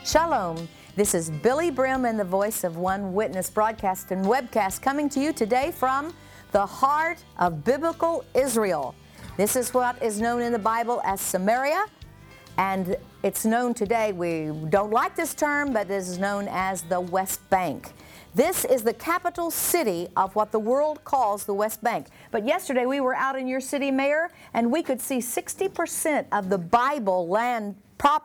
Shalom. This is Billy Brim and the Voice of One Witness broadcast and webcast coming to you today from the heart of biblical Israel. This is what is known in the Bible as Samaria, and it's known today, we don't like this term, but it is known as the West Bank. This is the capital city of what the world calls the West Bank. But yesterday we were out in your city, Mayor, and we could see 60% of the Bible land,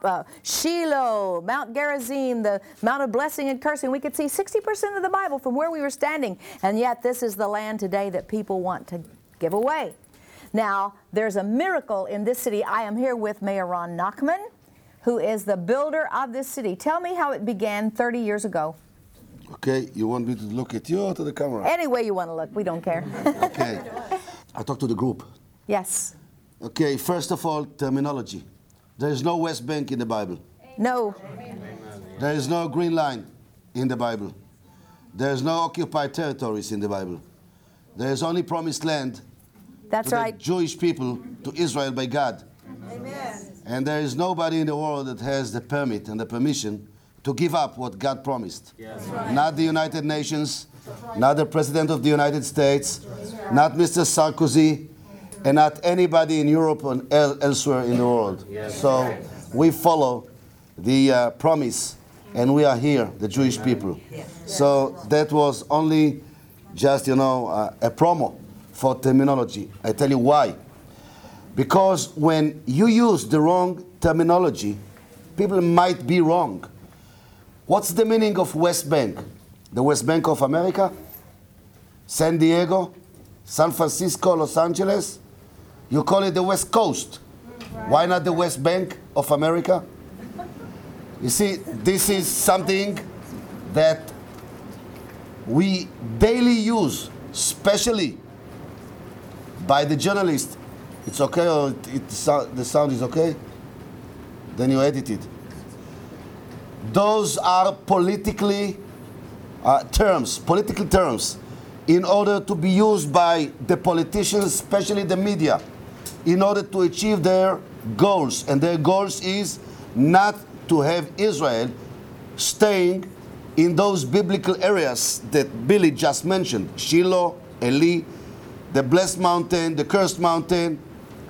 Shiloh, Mount Gerizim, the Mount of Blessing and Cursing. We could see 60% of the Bible from where we were standing, and yet this is the land today that people want to give away. Now, there's a miracle in this city. I am here with Mayor Ron Nachman, who is the builder of this city. Tell me how it began 30 years ago. Okay, you want me to look at you or to the camera? Any way you want to look, we don't care. Okay, I talk to the group. Yes. Okay, first of all, terminology. There is no West Bank in the Bible. No. There is no Green Line in the Bible. There is no occupied territories in the Bible. There is only promised land That's to right. the Jewish people, to Israel by God. Amen. And there is nobody in the world that has the permit and the permission to give up what God promised. Yes. Not the United Nations, not the President of the United States, not Mr. Sarkozy, and not anybody in Europe or elsewhere in the world. Yes. So we follow the promise, and we are here, the Jewish people. So that was only just, a promo for terminology. I tell you why. Because when you use the wrong terminology, people might be wrong. What's the meaning of West Bank? The West Bank of America? San Diego? San Francisco? Los Angeles? You call it the West Coast. Why not the West Bank of America? You see, this is something that we daily use, especially by the journalist. It's okay, or the sound is okay? Then you edit it. Those are political terms, in order to be used by the politicians, especially the media, in order to achieve their goals. And their goals is not to have Israel staying in those biblical areas that Billy just mentioned: Shiloh, Eli, the Blessed Mountain, the Cursed Mountain,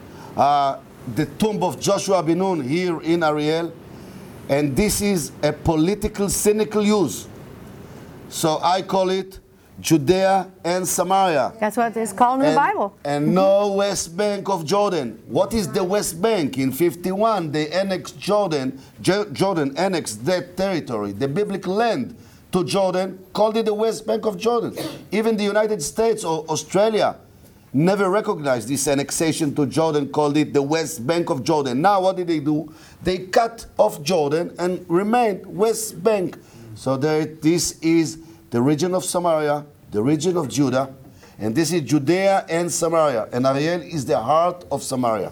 the tomb of Joshua ben Nun here in Ariel. And this is a political, cynical use. So I call it Judea and Samaria. That's what it's called in the Bible. And no West Bank of Jordan. What is the West Bank? In 51, they annexed Jordan. Jordan annexed that territory, the biblical land, to Jordan, called it the West Bank of Jordan. Even the United States or Australia never recognized this annexation to Jordan, called it the West Bank of Jordan. Now what did they do? They cut off Jordan and remained West Bank. So this is the region of Samaria, the region of Judah, and this is Judea and Samaria. And Ariel is the heart of Samaria.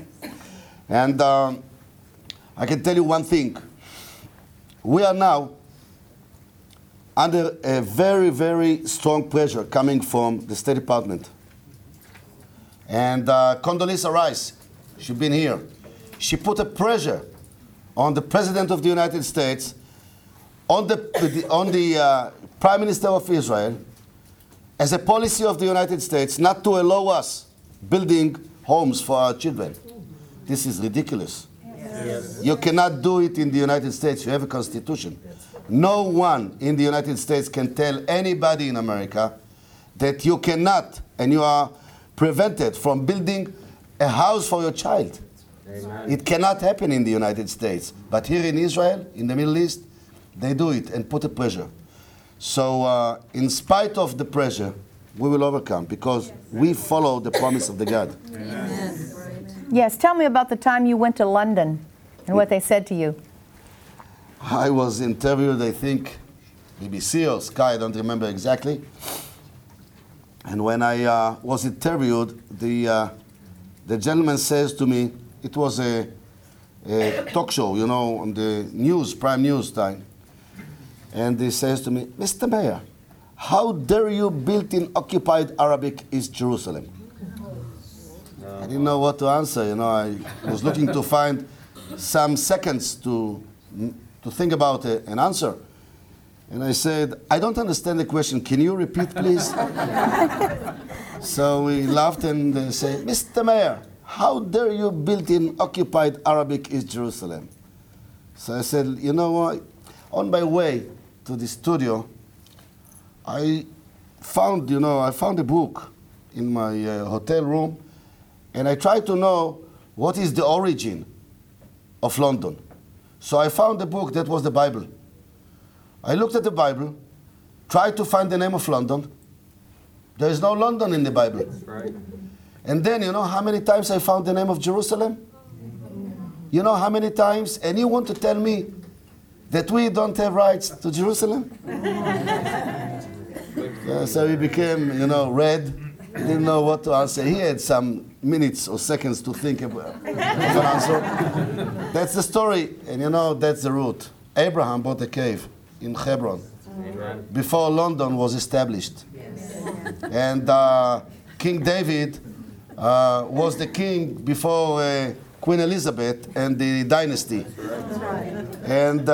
And I can tell you one thing. We are now under a very, very strong pressure coming from the State Department. And Condoleezza Rice, she's been here. She put a pressure on the President of the United States, on the Prime Minister of Israel, as a policy of the United States not to allow us building homes for our children. This is ridiculous. Yes. You cannot do it in the United States. You have a constitution. No one in the United States can tell anybody in America that you cannot, and you are prevented from building a house for your child. Amen. It cannot happen in the United States. But here in Israel, in the Middle East, they do it and put a pressure. So in spite of the pressure, we will overcome, because we follow the promise of the God. Amen. Yes, tell me about the time you went to London and what they said to you. I was interviewed, I think, BBC or Sky, I don't remember exactly. And when I was interviewed, the gentleman says to me, it was a talk show, on the news, prime news time. And he says to me, Mr. Mayor, how dare you build in occupied Arabic East Jerusalem? I didn't know what to answer. I was looking to find some seconds to to think about an answer. And I said, I don't understand the question. Can you repeat, please? So we laughed and said, Mr. Mayor, how dare you build in occupied Arabic East Jerusalem? So I said, you know what? On my way to the studio, I found a book in my hotel room, and I tried to know what is the origin of London. So I found a book that was the Bible. I looked at the Bible, tried to find the name of London. There is no London in the Bible. Right. And then, you know how many times I found the name of Jerusalem? You know how many times? And you want to tell me that we don't have rights to Jerusalem? So he became, red. He didn't know what to answer. He had some minutes or seconds to think of an answer. That's the story, and that's the root. Abraham bought a cave in Hebron before London was established. And King David was the king before Queen Elizabeth and the dynasty. And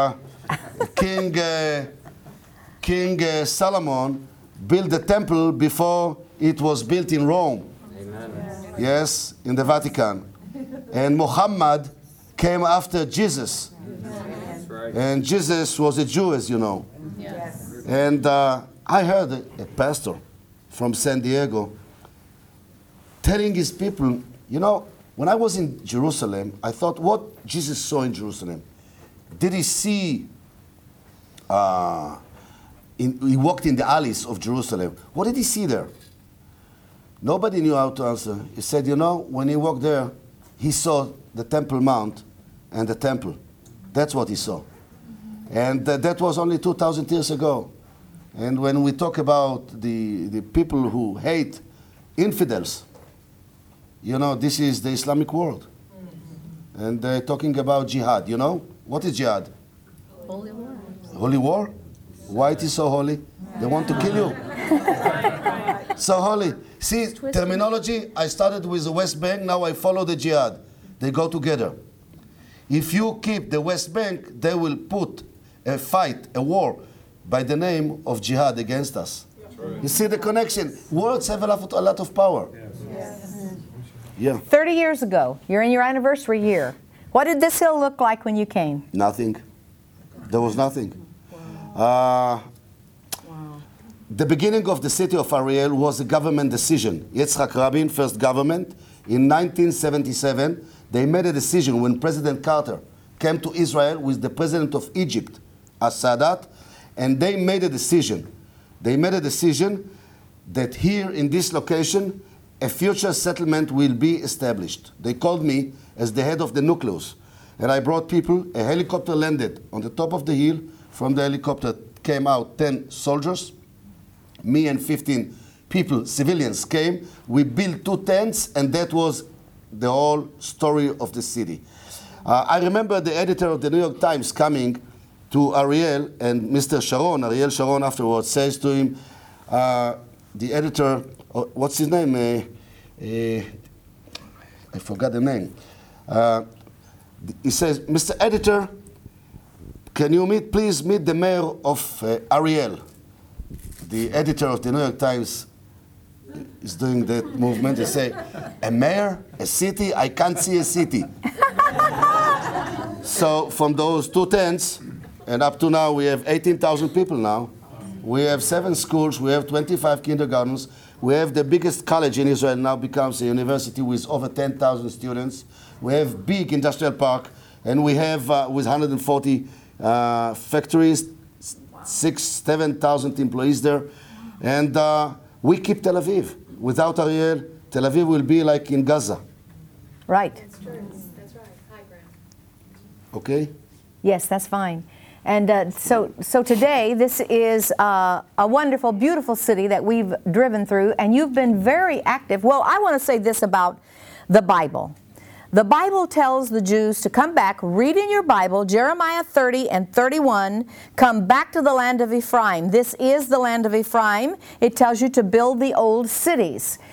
King Solomon built the temple before it was built in Rome. Amen. Yes, in the Vatican. And Muhammad came after Jesus. That's right. And Jesus was a Jew, as you know. Yes. And I heard a pastor from San Diego telling his people, when I was in Jerusalem, I thought what Jesus saw in Jerusalem. Did he see, he walked in the alleys of Jerusalem. What did he see there? Nobody knew how to answer. He said, when he walked there, he saw the Temple Mount and the temple. That's what he saw. And that was only 2,000 years ago. And when we talk about the people who hate infidels, this is the Islamic world. And they're talking about jihad. What is jihad? Holy war. Holy war? Why it is so holy? They want to kill you. So holy. See, terminology, I started with the West Bank, now I follow the jihad. They go together. If you keep the West Bank, they will put a fight, a war, by the name of jihad against us. Right. You see the connection? Words have a lot of power. Yes. Yeah. 30 years ago, you're in your anniversary year. What did this hill look like when you came? Nothing. There was nothing. The beginning of the city of Ariel was a government decision. Yitzhak Rabin, first government, in 1977, they made a decision when President Carter came to Israel with the president of Egypt, Sadat, and they made a decision. They made a decision that here in this location, a future settlement will be established. They called me as the head of the nucleus, and I brought people. A helicopter landed on the top of the hill. From the helicopter came out 10 soldiers. Me and 15 people, civilians, came. We built 2 tents, and that was the whole story of the city. I remember the editor of the New York Times coming to Ariel, and Mr. Sharon, Ariel Sharon afterwards, says to him, the editor, what's his name? I forgot the name. He says, Mr. Editor, can you please meet the mayor of Ariel? The editor of the New York Times is doing that movement. They say, a mayor, a city? I can't see a city. So from those 2 tents, and up to now we have 18,000 people now. We have 7 schools, we have 25 kindergartens. We have the biggest college in Israel now becomes a university with over 10,000 students. We have big industrial park, and we have with 140 factories, 7,000 employees there. And we keep Tel Aviv. Without Ariel, Tel Aviv will be like in Gaza. Right. That's true. That's right. High ground. Okay? Yes, that's fine. And so today, this is a wonderful, beautiful city that we've driven through, and you've been very active. Well, I want to say this about the Bible. The Bible tells the Jews to come back, read in your Bible, Jeremiah 30 and 31, come back to the land of Ephraim. This is the land of Ephraim. It tells you to build the old cities.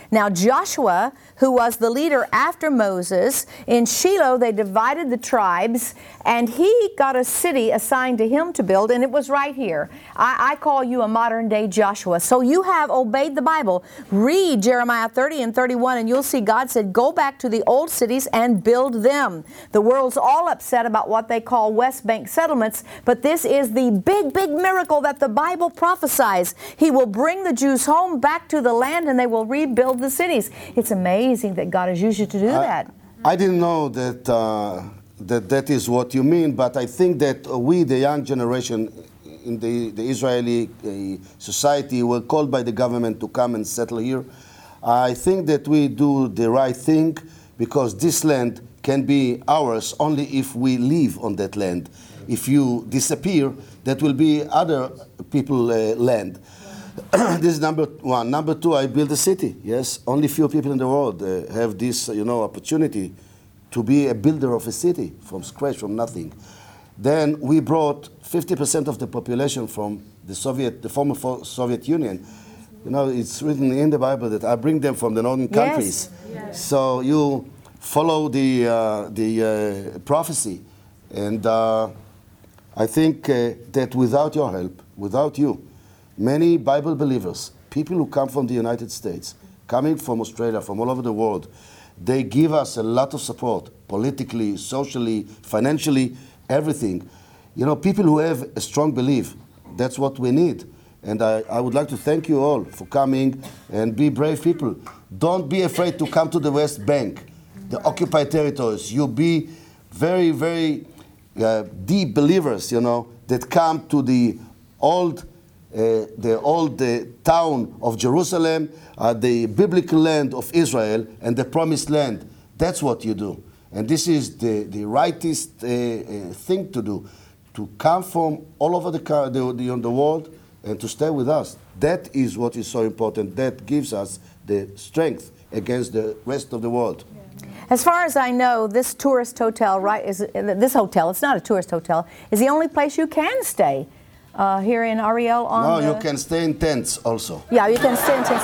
Now Joshua, who was the leader after Moses, in Shiloh they divided the tribes, and he got a city assigned to him to build, and it was right here. I call you a modern day Joshua. So you have obeyed the Bible. Read Jeremiah 30 and 31, and you'll see God said, go back to the old cities and build them. The world's all upset about what they call West Bank settlements, but this is the big, big miracle that the Bible prophesies. He will bring the Jews home back to the land, and they will rebuild the cities. It's amazing that God has used you to do that. I didn't know that that is what you mean, but I think that we, the young generation in the Israeli society, were called by the government to come and settle here. I think that we do the right thing, because this land can be ours only if we live on that land. If you disappear, that will be other people's land. This is number one. Number two, I built a city. Yes, only few people in the world have this, opportunity to be a builder of a city from scratch, from nothing. Then we brought 50% of the population from the former Soviet Union. It's written in the Bible that I bring them from the northern countries. Yes. So you follow the prophecy, and I think that without your help, without you, many Bible believers, people who come from the United States, coming from Australia, from all over the world, they give us a lot of support, politically, socially, financially, everything. People who have a strong belief, that's what we need. And I would like to thank you all for coming, and be brave people. Don't be afraid to come to the West Bank, the occupied territories. You be very, very deep believers, that come to the old town of Jerusalem, the biblical land of Israel, and the promised land. That's what you do. And this is the rightest thing to do, to come from all over the world and to stay with us. That is what is so important. That gives us the strength against the rest of the world. As far as I know, this tourist hotel, this hotel, it's not a tourist hotel, is the only place you can stay here in Ariel. You can stay in tents also. Yeah, you can stay in tents.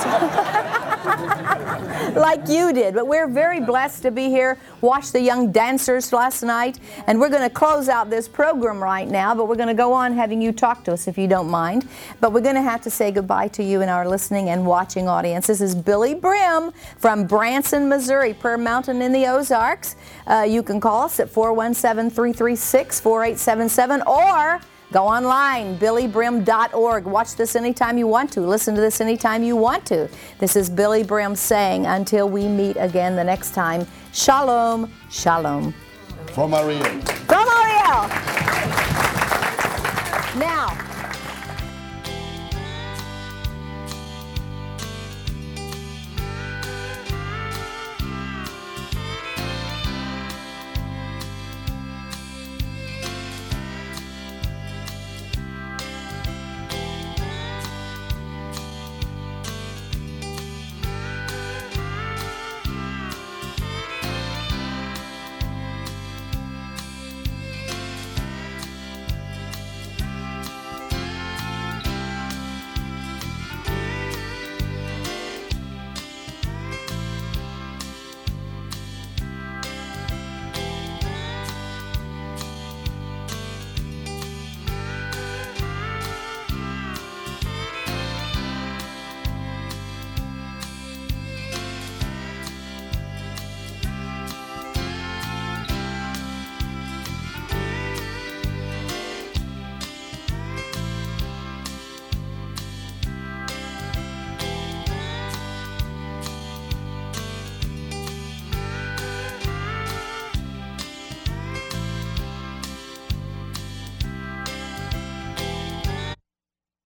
Like you did. But we're very blessed to be here. Watched the young dancers last night. And we're going to close out this program right now, but we're going to go on having you talk to us if you don't mind. But we're going to have to say goodbye to you and our listening and watching audience. This is Billy Brim from Branson, Missouri, Prayer Mountain in the Ozarks. You can call us at 417-336-4877 or go online, billybrim.org. Watch this anytime you want to. Listen to this anytime you want to. This is Billy Brim saying, until we meet again the next time, shalom, shalom. From Ariel. From Ariel. Now,